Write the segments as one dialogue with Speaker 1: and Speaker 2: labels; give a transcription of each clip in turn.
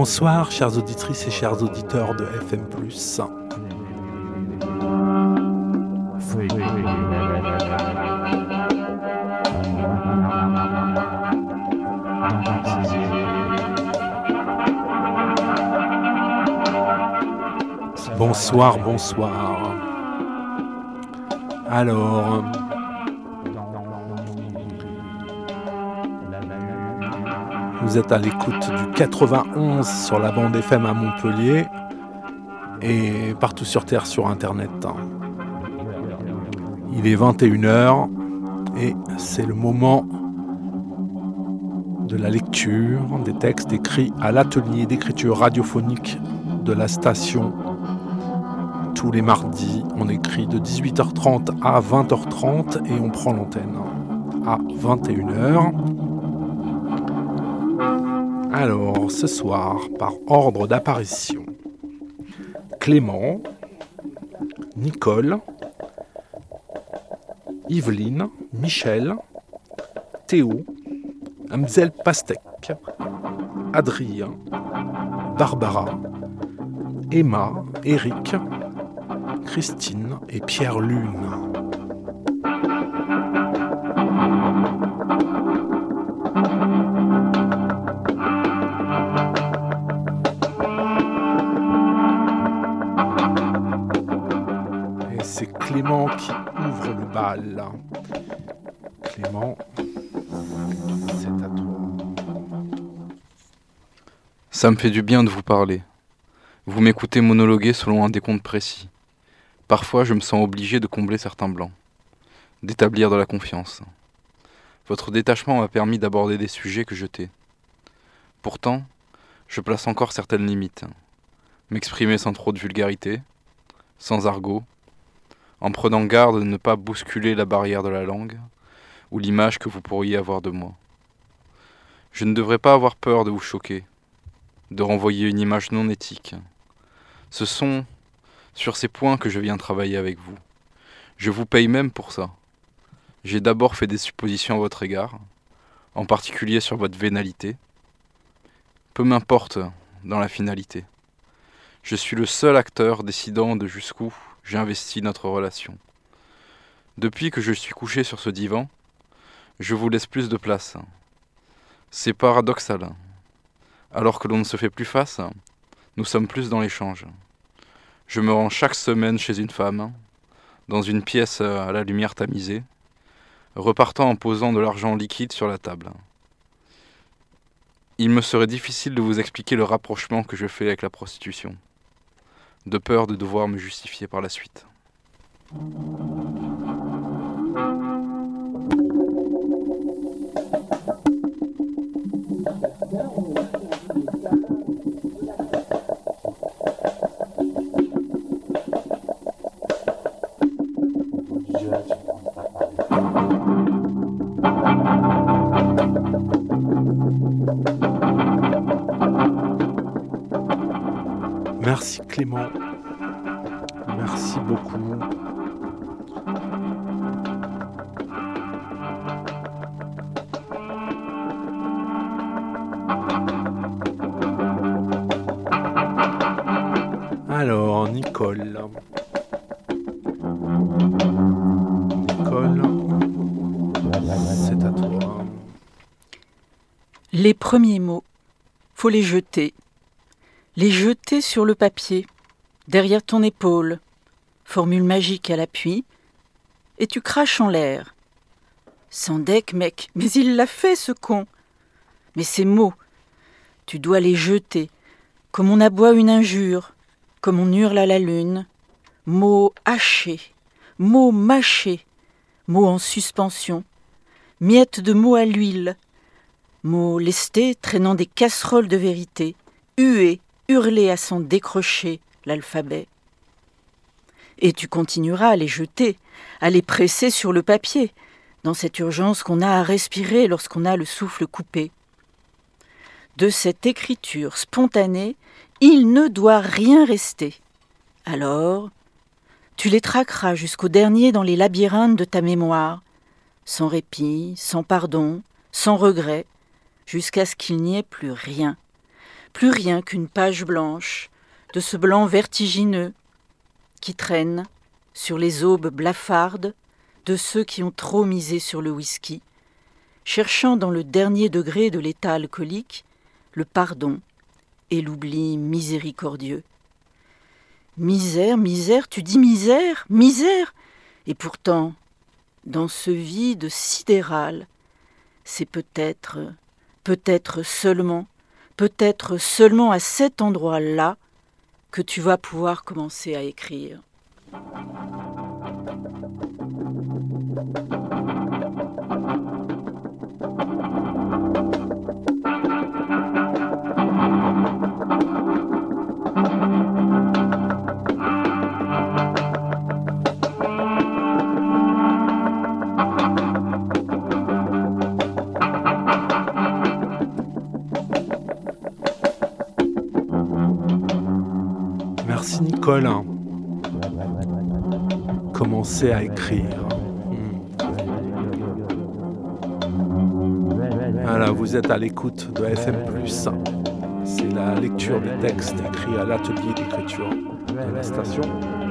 Speaker 1: Bonsoir, chères auditrices et chers auditeurs de FM+. Bonsoir, bonsoir. Alors, vous êtes à l'écoute du 91 sur la bande FM à Montpellier et partout sur Terre sur Internet. Il est 21h et c'est le moment de la lecture des textes écrits à l'atelier d'écriture radiophonique de la station. Tous les mardis, on écrit de 18h30 à 20h30 et on prend l'antenne à 21h. Alors, ce soir, par ordre d'apparition, Clément, Nicole, Yveline, Michel, Théo, Amzel Pastek, Adrien, Barbara, Emma, Eric, Christine et Pierre Lune. Et c'est Clément qui ouvre le bal. Clément, c'est à toi.
Speaker 2: Ça me fait du bien de vous parler. Vous m'écoutez monologuer selon un décompte précis. Parfois, je me sens obligé de combler certains blancs, d'établir de la confiance. Votre détachement m'a permis d'aborder des sujets que je tais. Pourtant, je place encore certaines limites. M'exprimer sans trop de vulgarité, sans argot, en prenant garde de ne pas bousculer la barrière de la langue ou l'image que vous pourriez avoir de moi. Je ne devrais pas avoir peur de vous choquer, de renvoyer une image non éthique. Ce sont sur ces points que je viens travailler avec vous. Je vous paye même pour ça. J'ai d'abord fait des suppositions à votre égard, en particulier sur votre vénalité. Peu m'importe dans la finalité. Je suis le seul acteur décidant de jusqu'où j'ai investi notre relation. Depuis que je suis couché sur ce divan, je vous laisse plus de place. C'est paradoxal. Alors que l'on ne se fait plus face, nous sommes plus dans l'échange. Je me rends chaque semaine chez une femme, dans une pièce à la lumière tamisée, repartant en posant de l'argent liquide sur la table. Il me serait difficile de vous expliquer le rapprochement que je fais avec la prostitution, de peur de devoir me justifier par la suite.
Speaker 1: Merci Clément, merci beaucoup. Alors, Nicole, c'est à toi.
Speaker 3: Les premiers mots, faut les jeter. Les jeter sur le papier, derrière ton épaule, formule magique à l'appui, et tu craches en l'air. Sans deck, mec, mais il l'a fait, ce con. Mais ces mots, tu dois les jeter, comme on aboie une injure, comme on hurle à la lune. Mots hachés, mots mâchés, mots en suspension, miettes de mots à l'huile, mots lestés traînant des casseroles de vérité, hués, hurler à s'en décrocher l'alphabet. Et tu continueras à les jeter, à les presser sur le papier, dans cette urgence qu'on a à respirer lorsqu'on a le souffle coupé. De cette écriture spontanée, il ne doit rien rester. Alors, tu les traqueras jusqu'au dernier dans les labyrinthes de ta mémoire, sans répit, sans pardon, sans regret, jusqu'à ce qu'il n'y ait plus rien. plus rien qu'une page blanche, de ce blanc vertigineux qui traîne sur les aubes blafardes de ceux qui ont trop misé sur le whisky, cherchant dans le dernier degré de l'état alcoolique le pardon et l'oubli miséricordieux. Misère, misère, tu dis misère, misère, et pourtant, dans ce vide sidéral, c'est peut-être seulement à cet endroit-là que tu vas pouvoir commencer à écrire.
Speaker 1: Merci Nicole. Commencez à écrire. Voilà, vous êtes à l'écoute de FM+. C'est la lecture des textes écrits à l'atelier d'écriture de la station.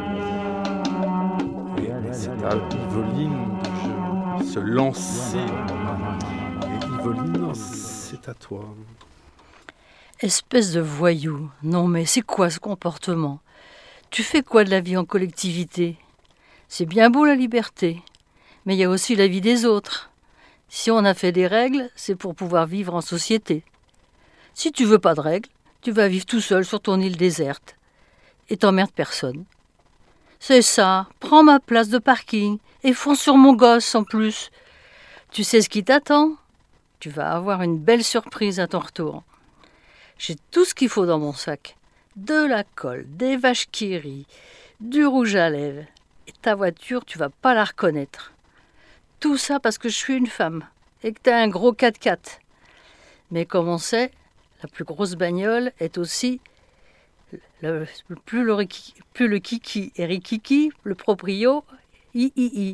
Speaker 1: Et c'est à Yveline de se lancer. Et Yveline, c'est à toi.
Speaker 4: Espèce de voyou. Non mais c'est quoi ce comportement? Tu fais quoi de la vie en collectivité? C'est bien beau la liberté, mais il y a aussi la vie des autres. Si on a fait des règles, c'est pour pouvoir vivre en société. Si tu veux pas de règles, tu vas vivre tout seul sur ton île déserte. Et t'emmerdes personne. C'est ça, prends ma place de parking et fonce sur mon gosse en plus. Tu sais ce qui t'attend? Tu vas avoir une belle surprise à ton retour. J'ai tout ce qu'il faut dans mon sac. De la colle, des vaches qui rient, du rouge à lèvres. Et ta voiture, tu vas pas la reconnaître. Tout ça parce que je suis une femme et que t'as un gros 4x4. Mais comme on sait, la plus grosse bagnole est aussi plus le kiki et rikiki, le proprio, i.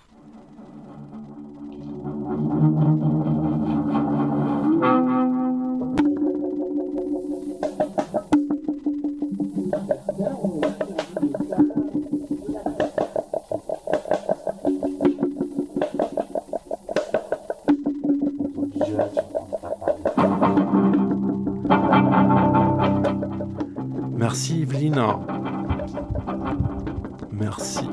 Speaker 1: Merci Yveline. Merci.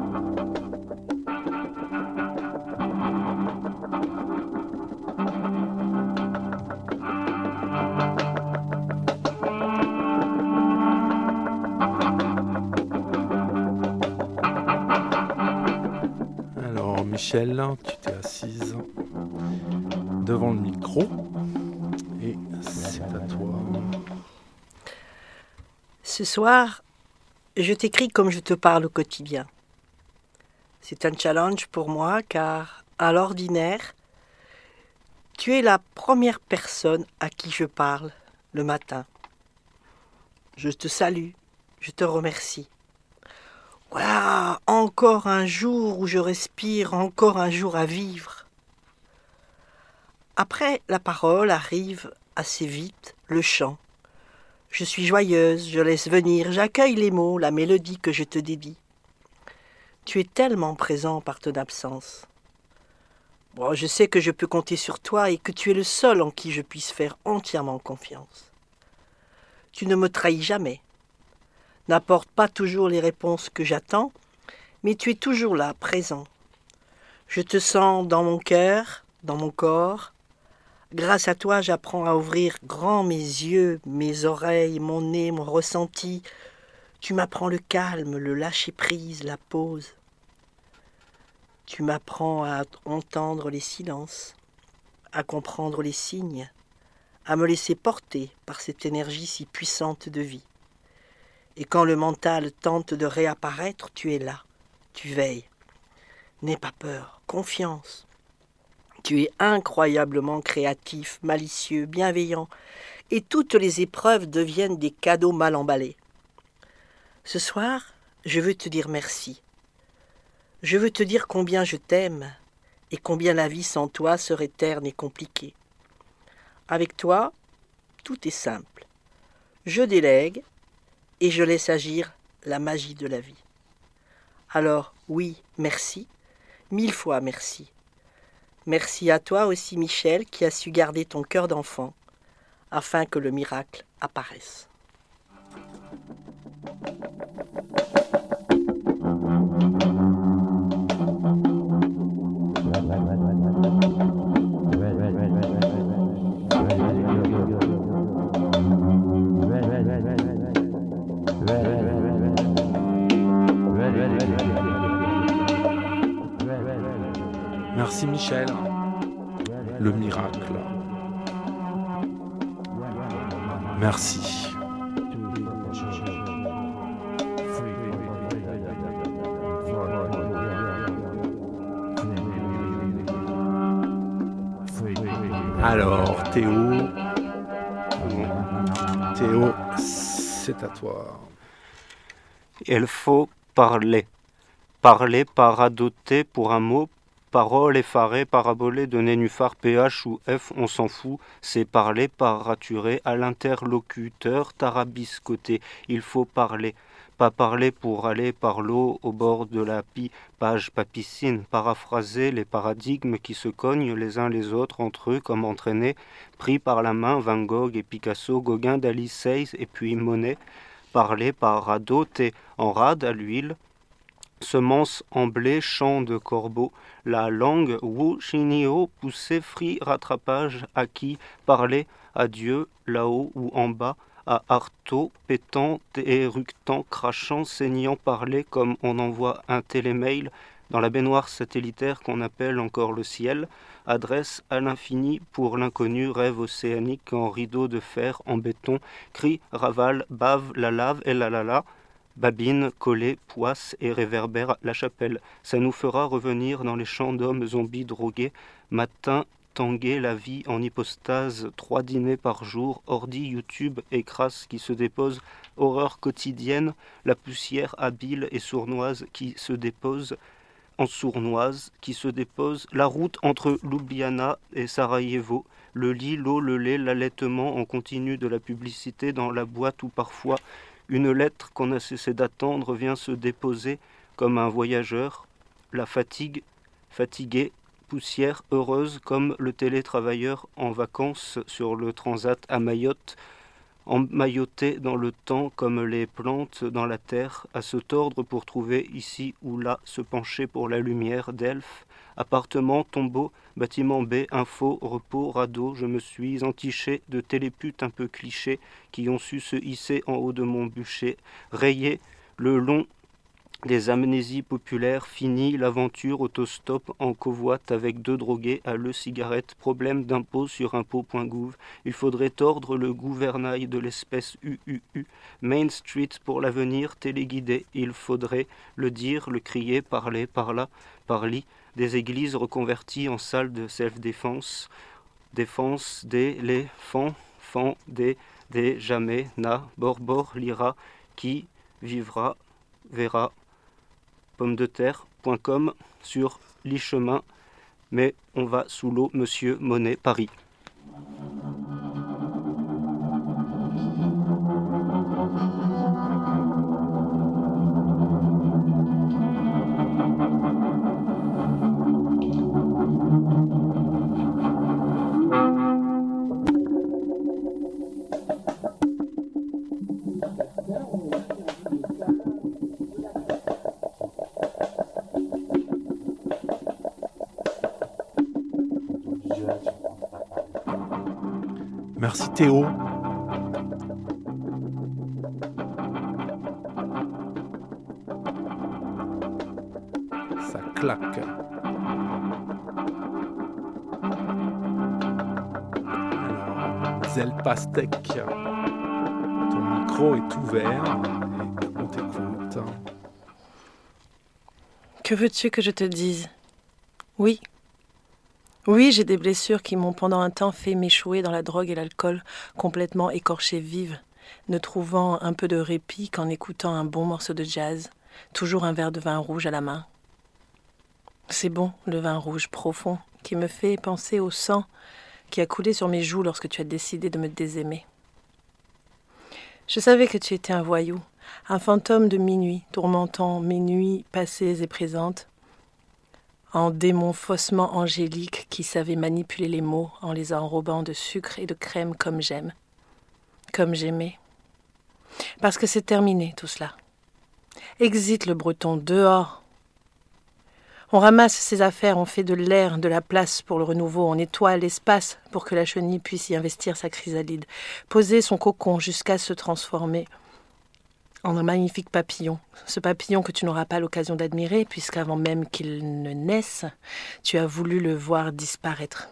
Speaker 1: Alors Michel, tu t'es assise devant le micro et c'est à toi.
Speaker 5: Ce soir, je t'écris comme je te parle au quotidien. C'est un challenge pour moi car, à l'ordinaire, tu es la première personne à qui je parle le matin. Je te salue, je te remercie. Voilà, encore un jour où je respire, encore un jour à vivre. Après, la parole arrive assez vite, le chant. Je suis joyeuse, je laisse venir, j'accueille les mots, la mélodie que je te dédie. Tu es tellement présent par ton absence. Bon, je sais que je peux compter sur toi et que tu es le seul en qui je puisse faire entièrement confiance. Tu ne me trahis jamais. N'apporte pas toujours les réponses que j'attends, mais tu es toujours là, présent. Je te sens dans mon cœur, dans mon corps. Grâce à toi, j'apprends à ouvrir grand mes yeux, mes oreilles, mon nez, mon ressenti. Tu m'apprends le calme, le lâcher-prise, la pause. Tu m'apprends à entendre les silences, à comprendre les signes, à me laisser porter par cette énergie si puissante de vie. Et quand le mental tente de réapparaître, tu es là, tu veilles. N'aie pas peur, confiance. Tu es incroyablement créatif, malicieux, bienveillant, et toutes les épreuves deviennent des cadeaux mal emballés. Ce soir, je veux te dire merci. Je veux te dire combien je t'aime, et combien la vie sans toi serait terne et compliquée. Avec toi, tout est simple. je délègue et je laisse agir la magie de la vie. Alors oui, merci, 1000 fois merci. Merci à toi aussi Michel qui as su garder ton cœur d'enfant afin que le miracle apparaisse.
Speaker 1: Merci Michel. Le miracle. Merci. Alors, Théo, c'est à toi.
Speaker 6: Il faut parler. Parler, paradoter pour un mot, parole effarée, parabolée de nénuphar, PH ou F, on s'en fout, c'est parler, paraturer à l'interlocuteur, tarabiscoter. Il faut parler. Pas parler pour aller par l'eau au bord de la page piscine, paraphraser les paradigmes qui se cognent les uns les autres entre eux comme entraînés, pris par la main Van Gogh et Picasso, Gauguin, Dali, Seyss et puis Monet, parler par radoter en rade à l'huile, semence en blé, champ de corbeau, la langue, wu, chinio, poussé, frit, rattrapage, acquis, parler, à Dieu, là-haut ou en bas, à arteau, pétant, éructant, crachant, saignant, parler comme on envoie un télémail dans la baignoire satellitaire qu'on appelle encore le ciel, adresse à l'infini pour l'inconnu, rêve océanique en rideau de fer, en béton, cri, ravale, bave, la lave et la, babine, collée, poisse et réverbère la chapelle. Ça nous fera revenir dans les champs d'hommes zombies drogués, matin, tanguer la vie en hypostase, 3 dîners par jour, ordi, YouTube et crasse qui se dépose, horreur quotidienne, la poussière habile et sournoise qui se dépose, en sournoise qui se dépose, la route entre Ljubljana et Sarajevo, le lit, l'eau, le lait, l'allaitement en continu de la publicité dans la boîte où parfois une lettre qu'on a cessé d'attendre vient se déposer comme un voyageur, la fatigue, fatiguée, poussière heureuse comme le télétravailleur en vacances sur le transat à Mayotte, emmailloté dans le temps comme les plantes dans la terre, à se tordre pour trouver ici ou là, se pencher pour la lumière d'elfe, appartement, tombeau, bâtiment B, info, repos, radeau, je me suis entiché de téléputes un peu clichés qui ont su se hisser en haut de mon bûcher, rayé le long des amnésies populaires, fini l'aventure autostop en covoite avec 2 drogués à le cigarette, problème d'impôt sur impôt.gouv. Il faudrait tordre le gouvernail de l'espèce UUU. Main Street pour l'avenir téléguidé. Il faudrait le dire, le crier, parler, par là, parli. Des églises reconverties en salles de self-défense. Défense des l'éléphant, fan des jamais, na, bord, lira, qui vivra, verra. pommedeterre.com sur l'e-chemin, mais on va sous l'eau, Monsieur Monet, Paris.
Speaker 1: Merci Théo. Ça claque. Alors, Zel Pastèque, ton micro est ouvert et on t'écoute.
Speaker 7: Que veux-tu que je te dise ? Oui. Oui, j'ai des blessures qui m'ont pendant un temps fait m'échouer dans la drogue et l'alcool, complètement écorchée vive, ne trouvant un peu de répit qu'en écoutant un bon morceau de jazz, toujours un verre de vin rouge à la main. C'est bon, le vin rouge profond, qui me fait penser au sang qui a coulé sur mes joues lorsque tu as décidé de me désaimer. Je savais que tu étais un voyou, un fantôme de minuit, tourmentant mes nuits passées et présentes, un démon faussement angélique qui savait manipuler les mots en les enrobant de sucre et de crème comme j'aime, comme j'aimais. Parce que c'est terminé tout cela. Exit le breton, dehors. On ramasse ses affaires, on fait de l'air, de la place pour le renouveau, on nettoie l'espace pour que la chenille puisse y investir sa chrysalide, poser son cocon jusqu'à se transformer en un magnifique papillon. Ce papillon que tu n'auras pas l'occasion d'admirer, puisqu'avant même qu'il ne naisse, tu as voulu le voir disparaître.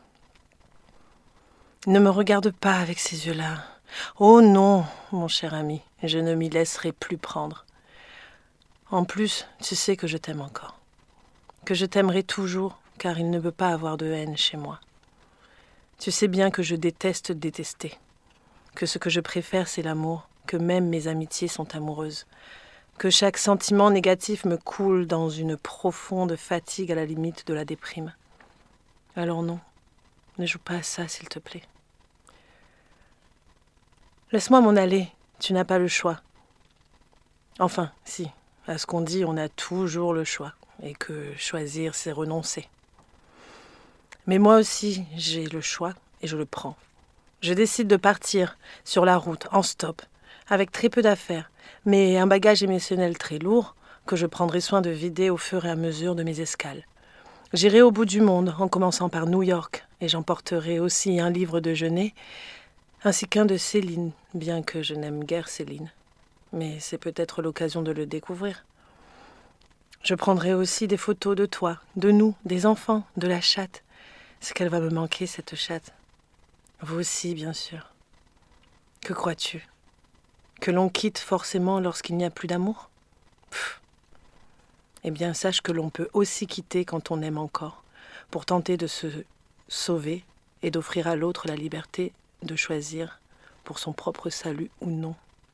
Speaker 7: Ne me regarde pas avec ces yeux-là. Oh non, mon cher ami, je ne m'y laisserai plus prendre. En plus, tu sais que je t'aime encore. Que je t'aimerai toujours, car il ne peut pas avoir de haine chez moi. Tu sais bien que je déteste détester, que ce que je préfère c'est l'amour, que même mes amitiés sont amoureuses, que chaque sentiment négatif me coule dans une profonde fatigue à la limite de la déprime. Alors non, ne joue pas à ça s'il te plaît. Laisse-moi m'en aller, tu n'as pas le choix. Enfin, si, à ce qu'on dit, on a toujours le choix. Et que choisir, c'est renoncer. Mais moi aussi, j'ai le choix et je le prends. Je décide de partir sur la route, en stop, avec très peu d'affaires, mais un bagage émotionnel très lourd que je prendrai soin de vider au fur et à mesure de mes escales. J'irai au bout du monde, en commençant par New York, et j'emporterai aussi un livre de Genet, ainsi qu'un de Céline, bien que je n'aime guère Céline. Mais c'est peut-être l'occasion de le découvrir. Je prendrai aussi des photos de toi, de nous, des enfants, de la chatte. C'est qu'elle va me manquer, cette chatte. Vous aussi, bien sûr. Que crois-tu ? Que l'on quitte forcément lorsqu'il n'y a plus d'amour ? Eh bien, sache que l'on peut aussi quitter quand on aime encore, pour tenter de se sauver et d'offrir à l'autre la liberté de choisir pour son propre salut ou non.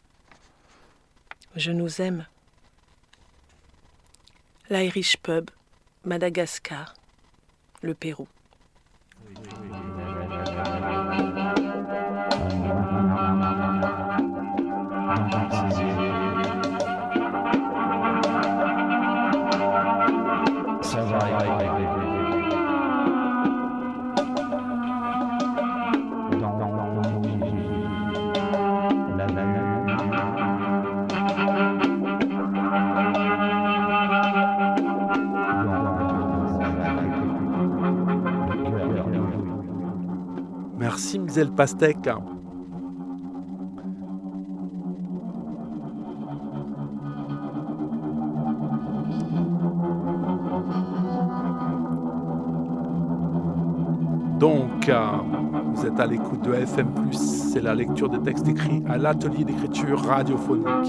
Speaker 7: Je nous aime. L'Irish Pub, Madagascar, le Pérou.
Speaker 1: Merci Mzelle Pastèque. Donc, vous êtes à l'écoute de FM+, c'est la lecture des textes écrits à l'atelier d'écriture radiophonique.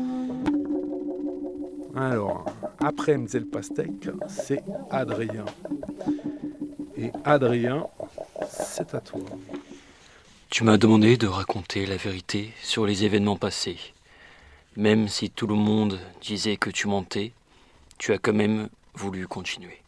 Speaker 1: Alors, après Mzelle Pastèque, c'est Adrien. Et Adrien, c'est à toi.
Speaker 8: Tu m'as demandé de raconter la vérité sur les événements passés. Même si tout le monde disait que tu mentais, tu as quand même voulu continuer.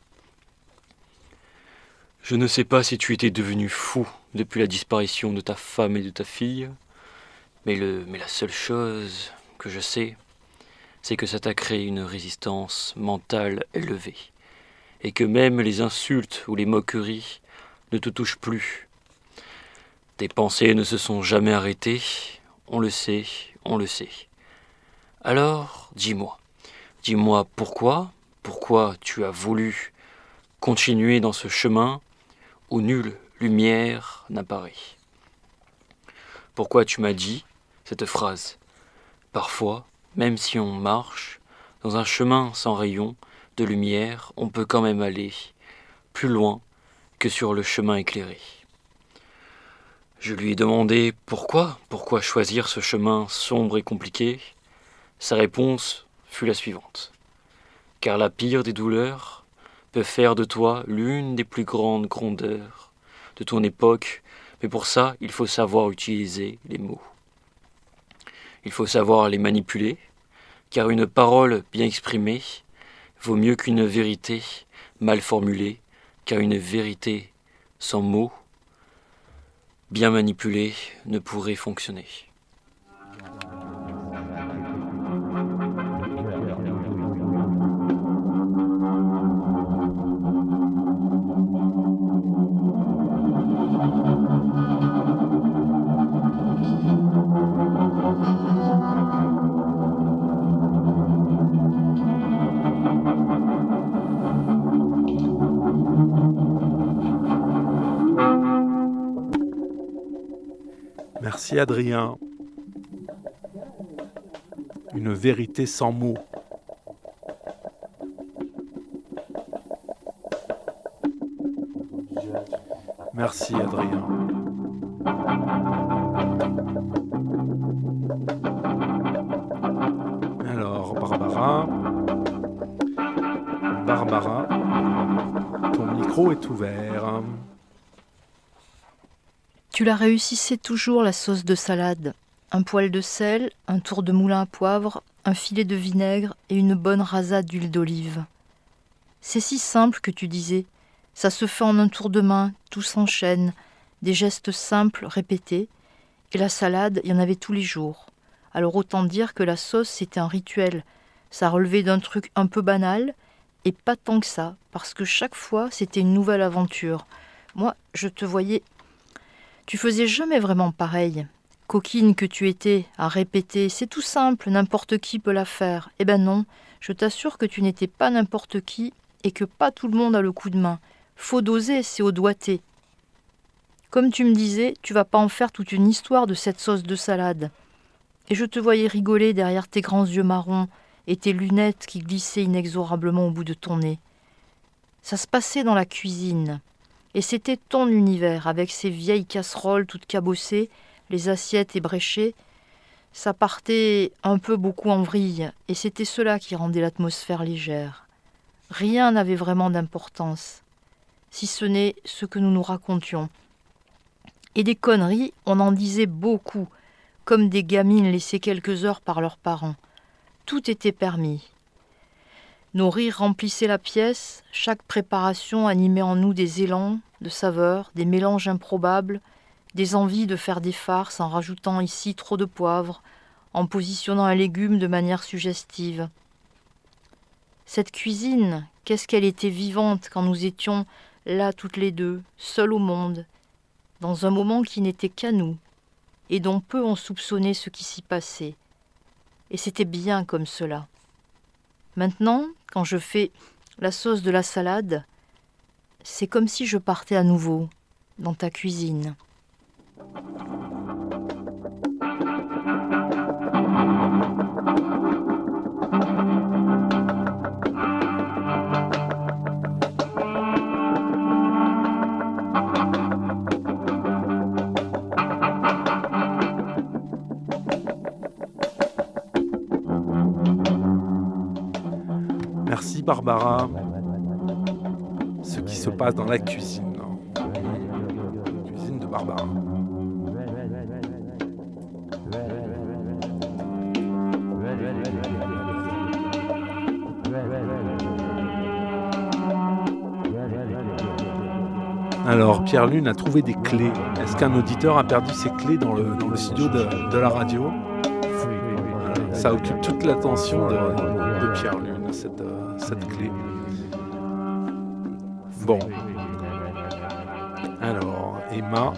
Speaker 8: Je ne sais pas si tu étais devenu fou depuis la disparition de ta femme et de ta fille, mais la seule chose que je sais, c'est que ça t'a créé une résistance mentale élevée, et que même les insultes ou les moqueries ne te touchent plus. Tes pensées ne se sont jamais arrêtées, on le sait, on le sait. Alors, dis-moi pourquoi tu as voulu continuer dans ce chemin où nulle lumière n'apparaît. Pourquoi tu m'as dit cette phrase ? Parfois, même si on marche dans un chemin sans rayon de lumière, on peut quand même aller plus loin que sur le chemin éclairé. Je lui ai demandé pourquoi choisir ce chemin sombre et compliqué. Sa réponse fut la suivante. Car la pire des douleurs peut faire de toi l'une des plus grandes grandeurs de ton époque, mais pour ça, il faut savoir utiliser les mots. Il faut savoir les manipuler, car une parole bien exprimée vaut mieux qu'une vérité mal formulée, car une vérité sans mots, bien manipulée, ne pourrait fonctionner.
Speaker 1: Merci Adrien. Une vérité sans mots. Merci Adrien. Alors Barbara, ton micro est ouvert.
Speaker 9: Tu la réussissais toujours, la sauce de salade. Un poêle de sel, un tour de moulin à poivre, un filet de vinaigre et une bonne rasade d'huile d'olive. C'est si simple que tu disais. Ça se fait en un tour de main, tout s'enchaîne, des gestes simples répétés. Et la salade, il y en avait tous les jours. Alors autant dire que la sauce, c'était un rituel. Ça relevait d'un truc un peu banal, et pas tant que ça, parce que chaque fois, c'était une nouvelle aventure. Moi, je te voyais... Tu faisais jamais vraiment pareil. Coquine que tu étais, à répéter, c'est tout simple, n'importe qui peut la faire. Eh ben non, je t'assure que tu n'étais pas n'importe qui et que pas tout le monde a le coup de main. Faut doser, c'est au doigté. Comme tu me disais, tu vas pas en faire toute une histoire de cette sauce de salade. Et je te voyais rigoler derrière tes grands yeux marrons et tes lunettes qui glissaient inexorablement au bout de ton nez. Ça se passait dans la cuisine. Et c'était ton univers, avec ces vieilles casseroles toutes cabossées, les assiettes ébréchées. Ça partait un peu beaucoup en vrille, et c'était cela qui rendait l'atmosphère légère. Rien n'avait vraiment d'importance, si ce n'est ce que nous nous racontions. Et des conneries, on en disait beaucoup, comme des gamines laissées quelques heures par leurs parents. Tout était permis. Nos rires remplissaient la pièce, chaque préparation animait en nous des élans de saveurs, des mélanges improbables, des envies de faire des farces en rajoutant ici trop de poivre, en positionnant un légume de manière suggestive. Cette cuisine, qu'est-ce qu'elle était vivante quand nous étions là toutes les deux, seules au monde, dans un moment qui n'était qu'à nous, et dont peu ont soupçonné ce qui s'y passait. Et c'était bien comme cela. Maintenant, quand je fais la sauce de la salade, c'est comme si je partais à nouveau dans ta cuisine.
Speaker 1: Merci Barbara. Ce qui se passe dans la cuisine. La cuisine de Barbara. Alors, Pierre Lune a trouvé des clés. Est-ce qu'un auditeur a perdu ses clés dans le studio de la radio ? Ça occupe toute l'attention de Pierre Lune, cette clé. Bon. Alors, Emma,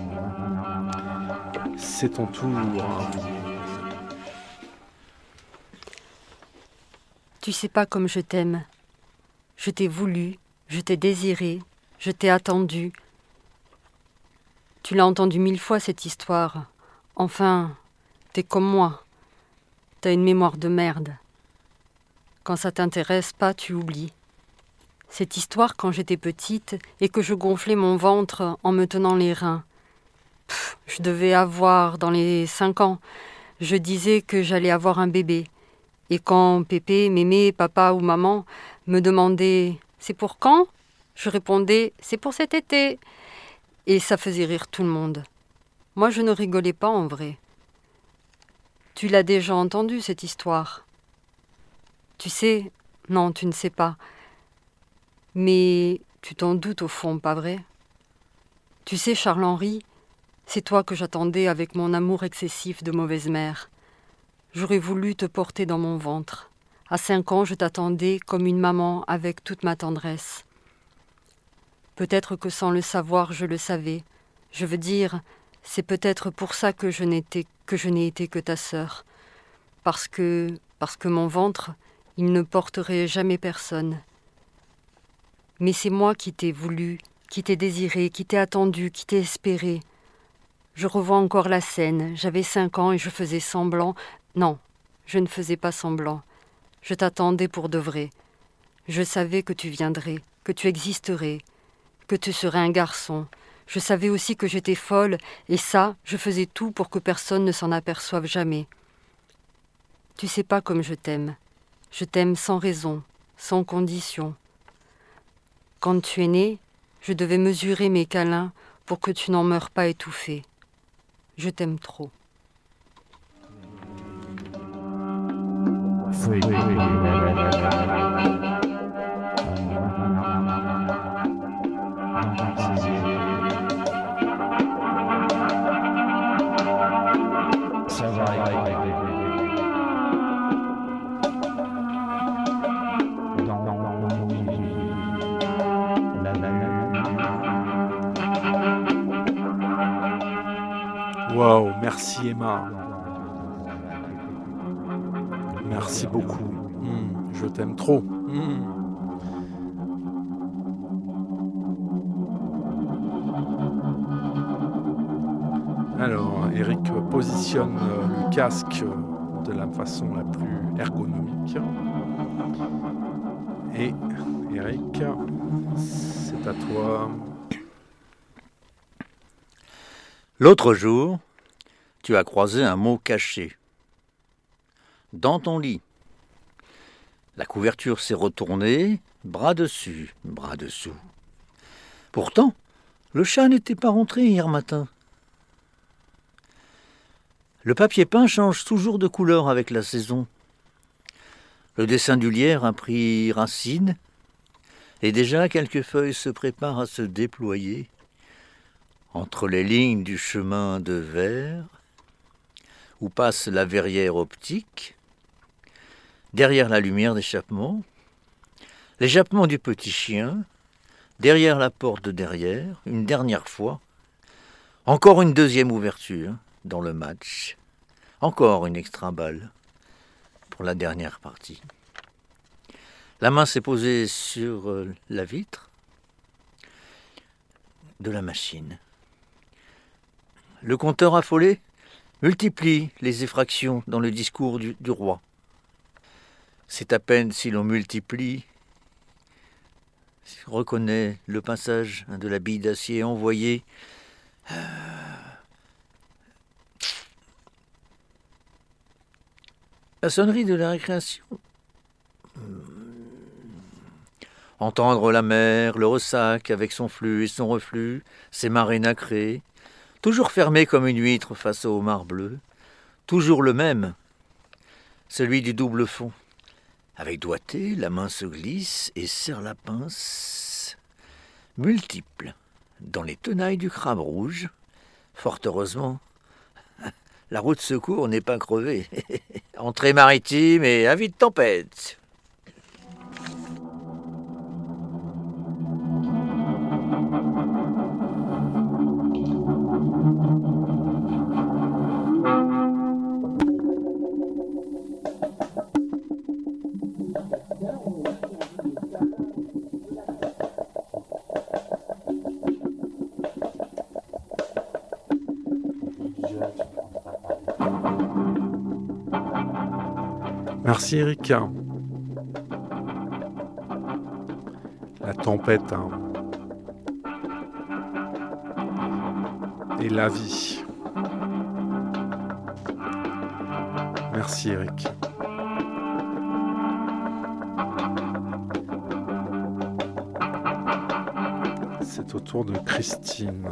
Speaker 1: c'est ton tour.
Speaker 10: Tu sais pas comme je t'aime. Je t'ai voulu, je t'ai désiré, je t'ai attendu. Tu l'as entendu 1000 fois cette histoire. Enfin, t'es comme moi. T'as une mémoire de merde. Quand ça t'intéresse pas, tu oublies. Cette histoire quand j'étais petite et que je gonflais mon ventre en me tenant les reins. Je devais avoir dans les 5 ans. Je disais que j'allais avoir un bébé. Et quand Pépé, Mémé, papa ou maman me demandaient « C'est pour quand ?» je répondais « C'est pour cet été ». Et ça faisait rire tout le monde. Moi, je ne rigolais pas en vrai. Tu l'as déjà entendue, cette histoire. Tu sais, non, tu ne sais pas. Mais tu t'en doutes au fond, pas vrai ? Tu sais, Charles-Henri, c'est toi que j'attendais avec mon amour excessif de mauvaise mère. J'aurais voulu te porter dans mon ventre. À 5 ans, je t'attendais comme une maman avec toute ma tendresse. Peut-être que sans le savoir, je le savais. Je veux dire, c'est peut-être pour ça que je n'ai été que ta sœur. Parce que mon ventre, il ne porterait jamais personne. Mais c'est moi qui t'ai voulu, qui t'ai désiré, qui t'ai attendu, qui t'ai espéré. Je revois encore la scène. J'avais 5 ans et je faisais semblant. Non, je ne faisais pas semblant. Je t'attendais pour de vrai. Je savais que tu viendrais, que tu existerais, que tu serais un garçon. Je savais aussi que j'étais folle, et ça, je faisais tout pour que personne ne s'en aperçoive jamais. Tu sais pas comme je t'aime. Je t'aime sans raison, sans condition. Quand tu es né, je devais mesurer mes câlins pour que tu n'en meures pas étouffé. Je t'aime trop.
Speaker 1: Waouh, merci Emma. Merci beaucoup. Je t'aime trop. Alors, Eric positionne le casque de la façon la plus ergonomique. Et Eric, c'est à toi.
Speaker 11: L'autre jour, tu as croisé un mot caché. Dans ton lit. La couverture s'est retournée, bras dessus, bras dessous. Pourtant, le chat n'était pas rentré hier matin. Le papier peint change toujours de couleur avec la saison. Le dessin du lierre a pris racine, et déjà quelques feuilles se préparent à se déployer entre les lignes du chemin de verre, où passe la verrière optique, derrière la lumière d'échappement, l'échappement du petit chien, derrière la porte de derrière, une dernière fois, encore une deuxième ouverture dans le match, encore une extra-balle pour la dernière partie. La main s'est posée sur la vitre de la machine. Le compteur affolé multiplie les effractions dans le discours du roi. C'est à peine si l'on multiplie, si on reconnaît le passage de la bille d'acier envoyée. La sonnerie de la récréation. Entendre la mer, le ressac avec son flux et son reflux, ses marées nacrées, toujours fermé comme une huître face au homard bleu, toujours le même, celui du double fond. Avec doigté, la main se glisse et serre la pince, multiple, dans les tenailles du crabe rouge. Fort heureusement, la roue de secours n'est pas crevée. Entrée maritime et avis de tempête.
Speaker 1: Merci Eric. La tempête et la vie. Merci Eric. C'est au tour de Christine.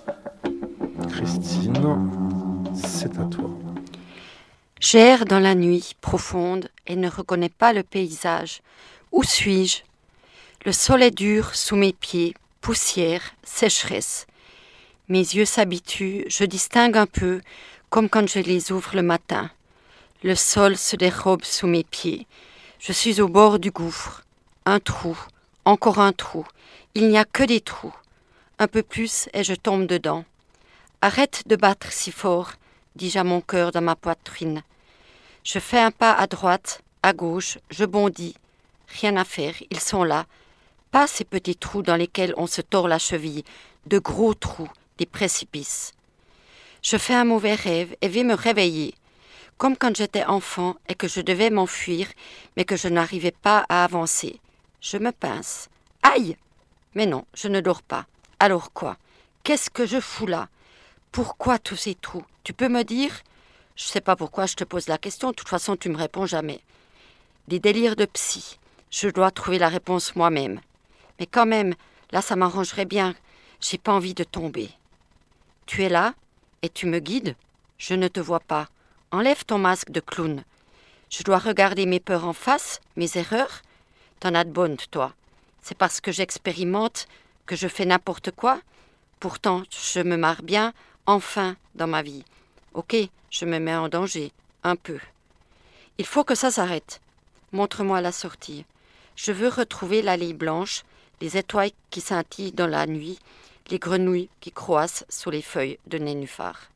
Speaker 1: Christine, c'est à toi.
Speaker 12: J'erre dans la nuit profonde et ne reconnais pas le paysage. Où suis-je ? Le sol est dur sous mes pieds, poussière, sécheresse. Mes yeux s'habituent, je distingue un peu, comme quand je les ouvre le matin. Le sol se dérobe sous mes pieds. Je suis au bord du gouffre. Un trou, encore un trou. Il n'y a que des trous. Un peu plus et je tombe dedans. Arrête de battre si fort, dis-je à mon cœur dans ma poitrine. Je fais un pas à droite, à gauche, je bondis. Rien à faire, ils sont là. Pas ces petits trous dans lesquels on se tord la cheville, de gros trous, des précipices. Je fais un mauvais rêve et vais me réveiller, comme quand j'étais enfant et que je devais m'enfuir, mais que je n'arrivais pas à avancer. Je me pince. Aïe! Mais non, je ne dors pas. Alors quoi? Qu'est-ce que je fous là? Pourquoi tous ces trous? Tu peux me dire? Je sais pas pourquoi je te pose la question, de toute façon tu me réponds jamais. Des délires de psy. Je dois trouver la réponse moi-même. Mais quand même, là ça m'arrangerait bien. J'ai pas envie de tomber. Tu es là et tu me guides? Je ne te vois pas. Enlève ton masque de clown. Je dois regarder mes peurs en face, mes erreurs? T'en as de bonnes, toi. C'est parce que j'expérimente que je fais n'importe quoi? Pourtant, je me marre bien, enfin, dans ma vie. Ok, je me mets en danger, un peu. Il faut que ça s'arrête. Montre-moi la sortie. Je veux retrouver l'allée blanche, les étoiles qui scintillent dans la nuit, les grenouilles qui croissent sous les feuilles de nénuphar.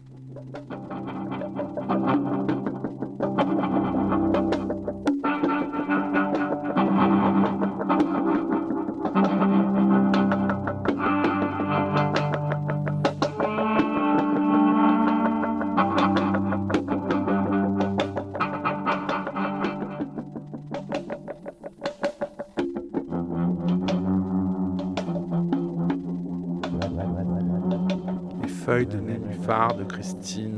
Speaker 1: Feuilles de nénuphar de Christine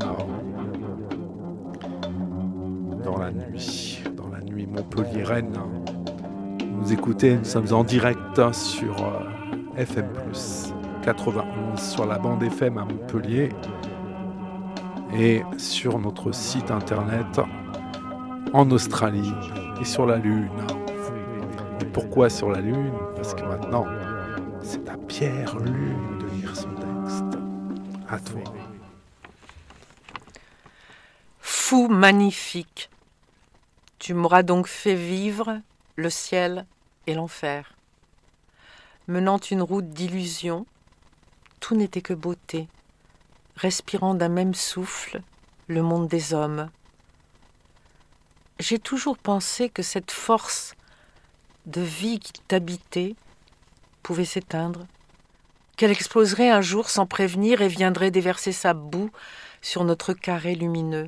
Speaker 1: dans la nuit montpelliéraine. Vous écoutez, nous sommes en direct sur FM+, 91 sur la bande FM à Montpellier et sur notre site internet en Australie et sur la Lune. Et pourquoi sur la Lune? Parce que maintenant, c'est à Pierre Lune de lire son texte. À toi.
Speaker 7: Fou magnifique, tu m'auras donc fait vivre le ciel et l'enfer. Menant une route d'illusion, tout n'était que beauté, respirant d'un même souffle le monde des hommes. J'ai toujours pensé que cette force de vie qui t'habitait pouvait s'éteindre, qu'elle exploserait un jour sans prévenir et viendrait déverser sa boue sur notre carré lumineux.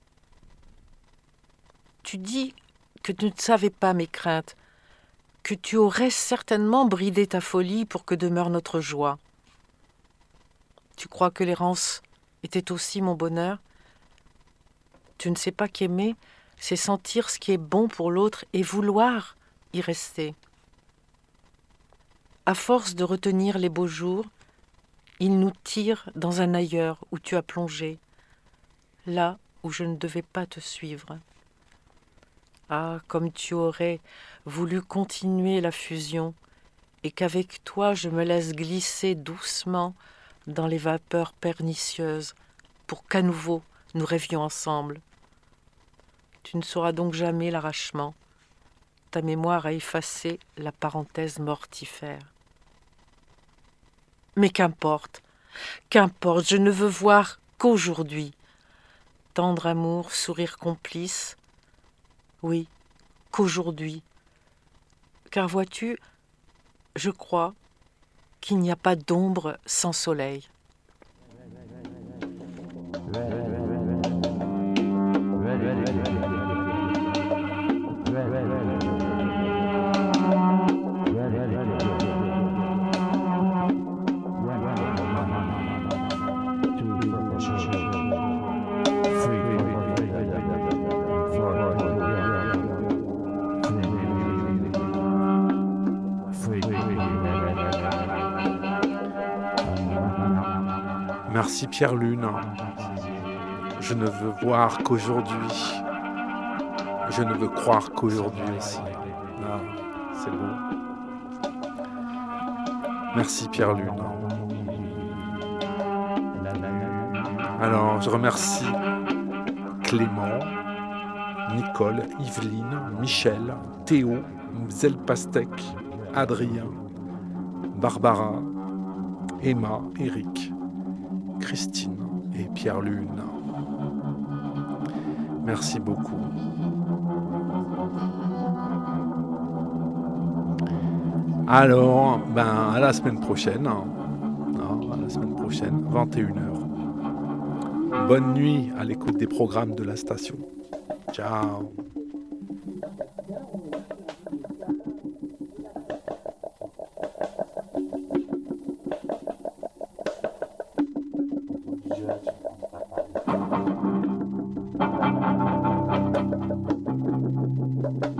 Speaker 7: Tu dis que tu ne savais pas mes craintes, que tu aurais certainement bridé ta folie pour que demeure notre joie. Tu crois que l'errance était aussi mon bonheur? Tu ne sais pas qu'aimer, c'est sentir ce qui est bon pour l'autre et vouloir y rester. À force de retenir les beaux jours, il nous tire dans un ailleurs où tu as plongé, là où je ne devais pas te suivre. Ah, comme tu aurais voulu continuer la fusion, et qu'avec toi je me laisse glisser doucement dans les vapeurs pernicieuses, pour qu'à nouveau nous rêvions ensemble. Tu ne sauras donc jamais l'arrachement. Ta mémoire a effacé la parenthèse mortifère. Mais qu'importe, je ne veux voir qu'aujourd'hui. Tendre amour, sourire complice, oui, qu'aujourd'hui. Car vois-tu, je crois qu'il n'y a pas d'ombre sans soleil.
Speaker 1: Merci Pierre Lune. Je ne veux voir qu'aujourd'hui. Je ne veux croire qu'aujourd'hui aussi. Ah, c'est beau. Merci Pierre Lune. Alors, je remercie Clément, Nicole, Yveline, Michel, Théo, Zelpastek, Adrien, Barbara, Emma, Eric, Christine et Pierre Lune. Merci beaucoup. Alors, à la semaine prochaine. À la semaine prochaine, 21h. Bonne nuit à l'écoute des programmes de la station. Ciao.
Speaker 13: Thank you.